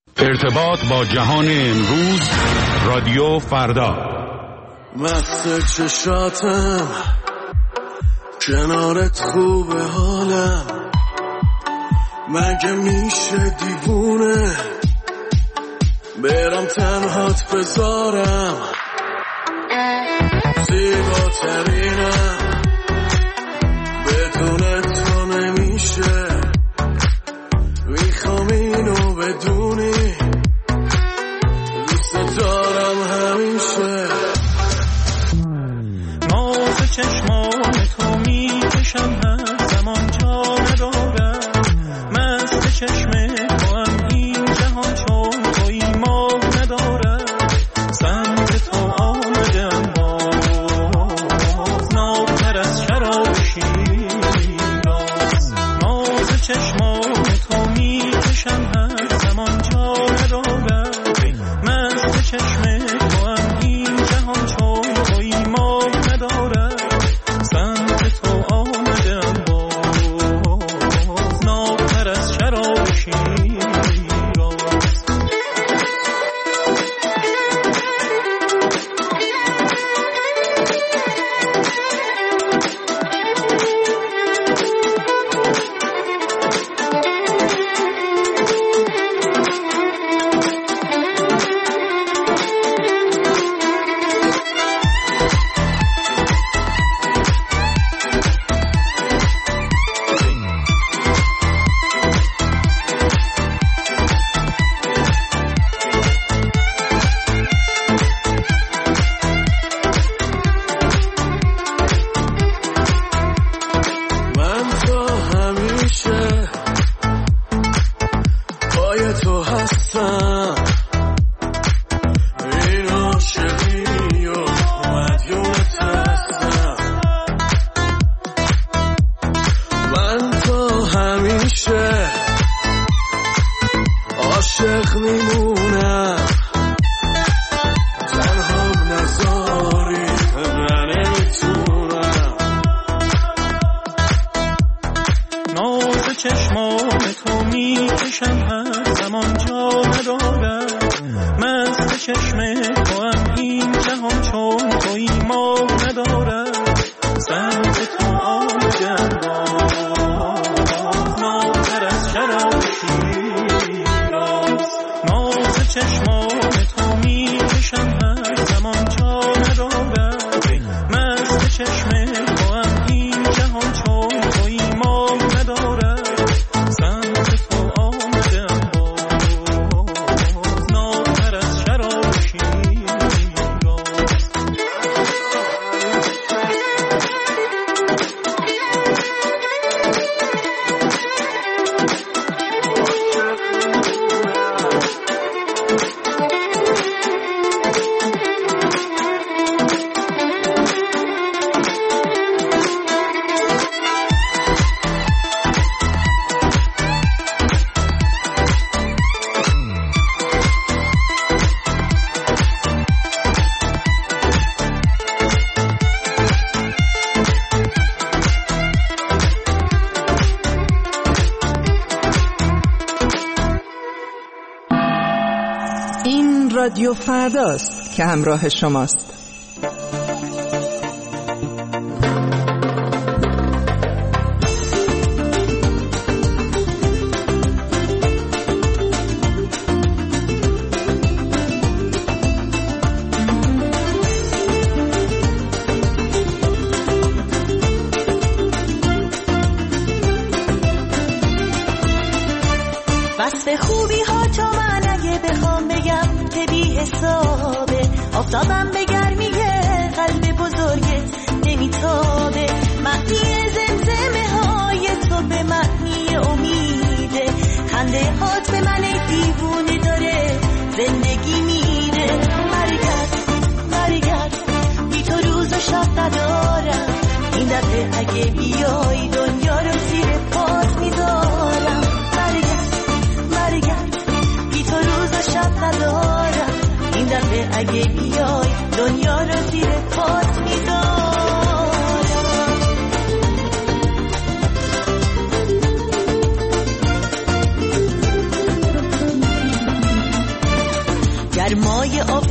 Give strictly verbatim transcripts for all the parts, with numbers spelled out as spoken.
ارتباط با جهان امروز، رادیو فردا. مست چشاتم کنارت خوبه حالم، مگه میشه دیوونه برم تنهات بذارم، زیباترینم بدون تو نمیشه، میخوام اینو بدونی دوست دارم همیشه. ناز چشمان تو میکشم هر زمان جا ندارم، مست چشم تو هم این جهان چون توی ما ندارم، سمت تو آمدم باز نابتر از شراب شیراز. ناز چشمان تو میکشم هر زمان جا ندارم، مست چشم تو هم این جهان چون توی ما ندارم، سمت تو آمدم باز نابتر از شراب شیراز. عاشق میمونم تنهام نذاری من نمیتونم. ناز چشمان تو میکشم هر زمان جا ندارم، مست چشم تو هم این جهان چون توی ما ندارم، سمت تو آمدم نابتر از شراب شیراز. ناز چشمان تو میکشم هر زمان جا ندارم، مست چشم تو هم این جهان چون توی ما ندارم، سمت تو آمدم باز نابتر از شراب شیراز. این رادیو فرداست که همراه شماست. وصف خوبی ها تو من اگه بخوام بگم که بی حسابه، آفتابم به گرمی قلب بزرگت نمیتابه، معنی زمزمه های تو به معنی امیده، خنده هات به من دیوونه داره زندگی میده. برگرد برگرد بی تو روز و شب ندارم، این دفعه اگه بیای دنیا رو زیر پات میذارم. برگرد برگرد بی تو روز و شب ندارم، این دفعه اگه بیای دنیا رو زیر پات میذارم.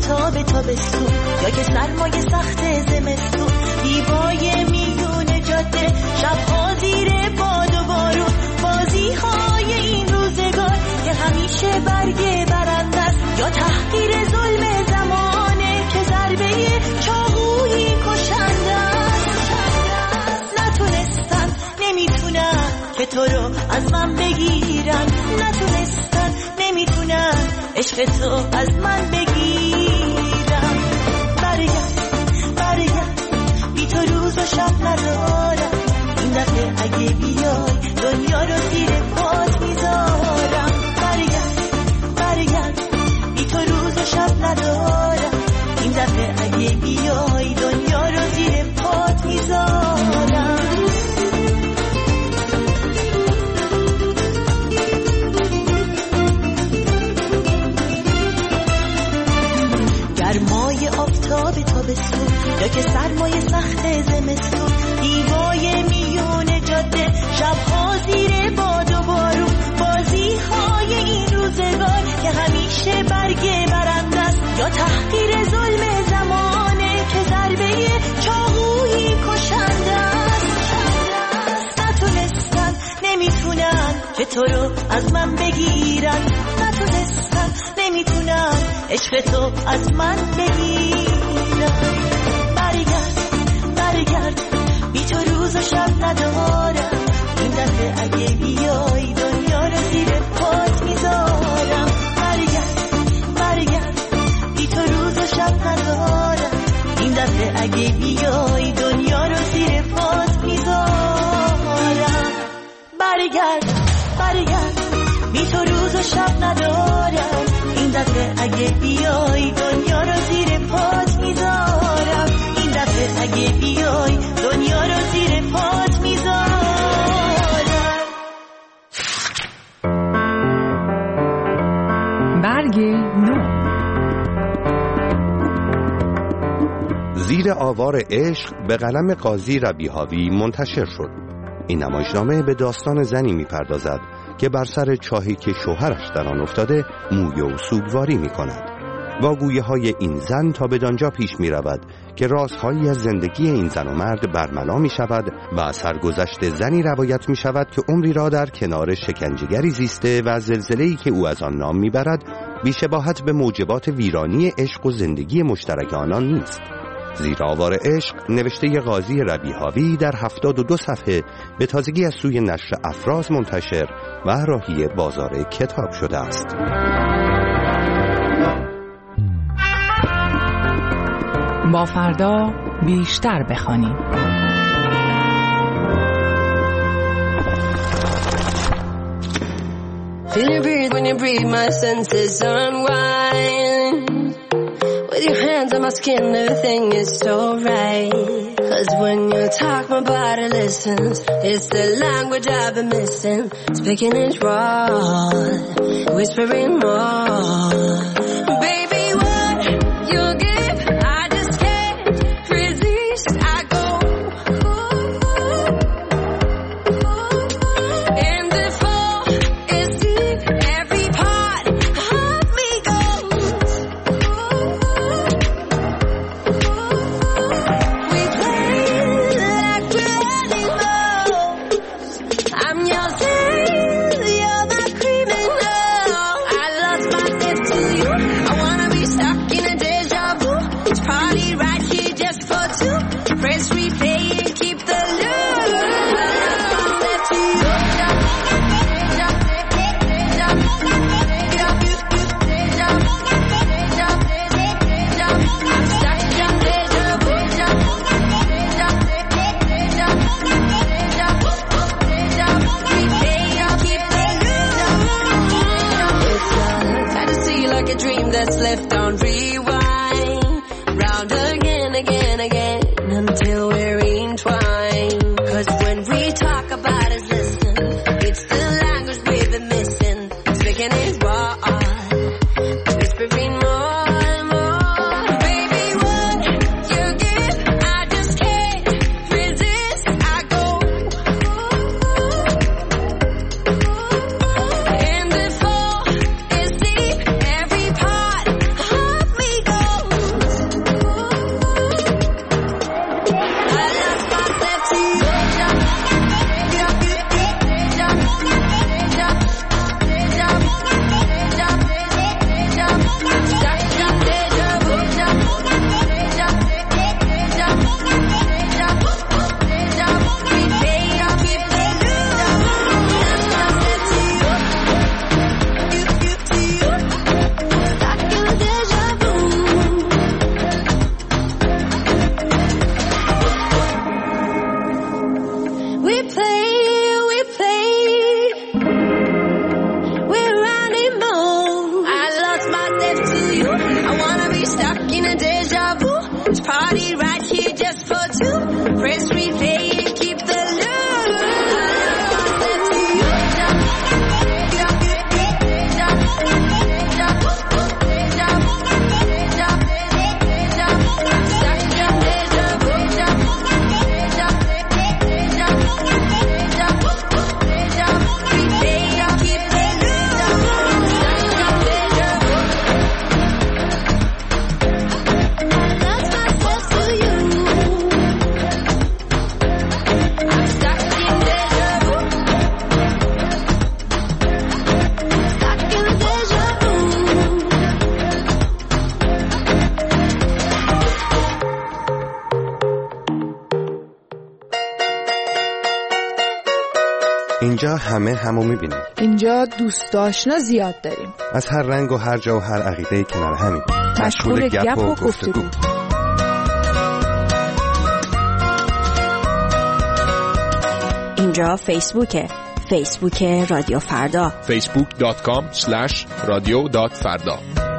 آفتاب تابستون یا که سرمایه سخت زمستون، دیوای میون جاده، شبها زیر باد و بارون، بازی های این روزگار که همیشه برگ برنده است یا تحقیر ظلم زمانه که ضربه چاقویی کشنده است. نتونستن نمیتونن که تو رو از من بگیرن، نتونستن نمیتونن عشق تو از من بگیرن. برگرد برگرد بی تو روز و شب ندارم، این دفعه اگه بیای دنیا رو زیر پات میذارم. برگرد برگرد بی تو روز و شب ندارم، این دفعه اگه بیای دنیا رو زیر پات میذارم. گرمای آفتاب تابستون یا که سرمایه سخت زمستون، دیوای میون جاده، شبها زیر باد و بارون، بازی های این روزگار که همیشه برگ برنده است یا تحقیر ظلم زمانه که ضربه چاقویی کشنده است. نتونستن نمیتونن که تو رو از من بگیرن، نتونستن نمیتونن عشق تو از من بگیرن. برگرد برگرد بی تو روز و شب ندارم، این دفعه اگه بیای دنیا رو زیر پات میذارم. برگرد برگرد بی تو روز و شب ندارم، این دفعه اگه بیای دنیا رو زیر پات میذارم. برگرد برگرد بی تو روز و شب ندارم، این دفعه اگه بیای دنیا رو زیر پات میذارم. این دفعه اگه بیای دنیا رو زیر پات میذارم. برگ نو. زیر آوار عشق به قلم قاضی ربیهاوی منتشر شد. این نمایشنامه به داستان زنی میپردازد که بر سر چاهی که شوهرش در آن افتاده مویه و سوگواری می کند. واگویه های این زن تا بدانجا پیش می رود که رازهایی از زندگی این زن و مرد برملا می شود و سرگذشت زنی روایت می شود که عمری را در کنار شکنجهگری زیسته و زلزله‌ای که او از آن نام می برد بی‌شباهت به موجبات ویرانی عشق و زندگی مشترک آنان نیست. زیر آوار عشق نوشته قاضی ربیهاوی در هفتاد و دو صفحه به تازگی از سوی نشر افراز منتشر و راهی بازار کتاب شده است. با فردا بیشتر بخوانیم. Feel you breathe when you breathe, my senses unwind. With your hands on my skin, everything is so right. Cause when you talk, my body listens. It's the language I've been missing. Speaking is raw, whispering more. Baby, what you give, I just can't resist. I go, and the fall is deep. Every part of me goes. We play like we're animals. I'm your saint, you're my criminal. I lost myself to you. I wanna be stuck in a deja vu. It's party right here just for two. Press replay and keep the loop. I lost myself to you. I'm stuck in deja vu. Replay and keep the loop. Fantasy like a dream that's left on rewind. Round again, again, again, until we're entwined. Cause when we talk about is listen, it's the language we've been missing. Speaking is raw, whispering more and more. Baby, what you give, I just can't resist. I go, and the fall is deep. Every part of me goes. همه همو میبینیم. اینجا دوست آشنا زیاد داریم، از هر رنگ و هر جا و هر عقیده کنار همین، مشغول گپ و گفتگو. اینجا فیسبوکه، فیسبوک رادیو فردا، فیسبوک دات کام اسلش رادیو دات فردا.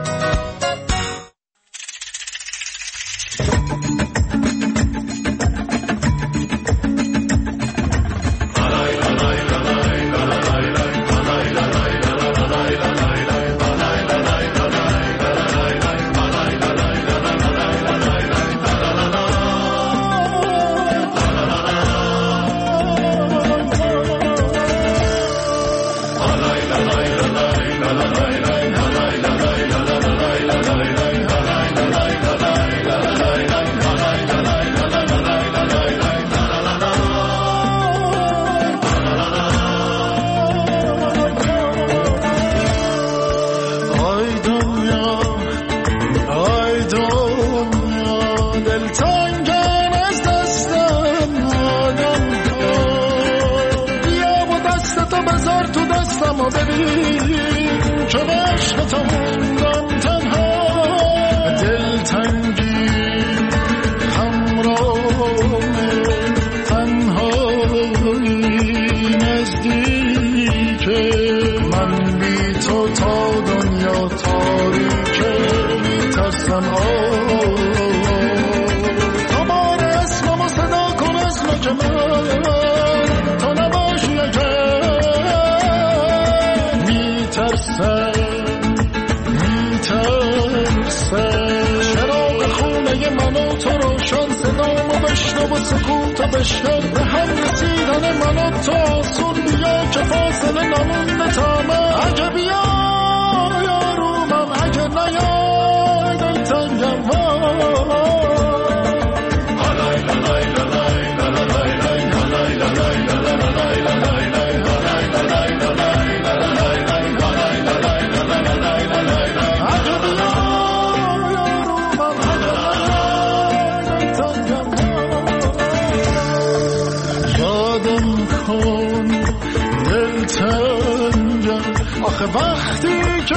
وقتی که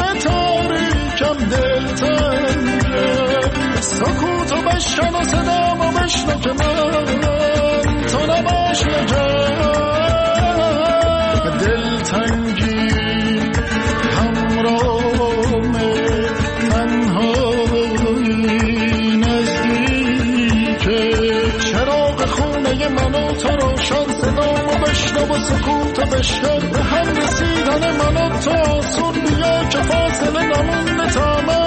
تاریکم دلتنگه سکوتو بشکن و صدامو بشنو که من تو نباشی دلتنگی همراهمه تنهایی نزدیکه چراغ خونه من و تو روشن صدامو بشنو و سکوتو بشکن به هم رسیدن من و تو آسون بیا که فاصله نمونده تا من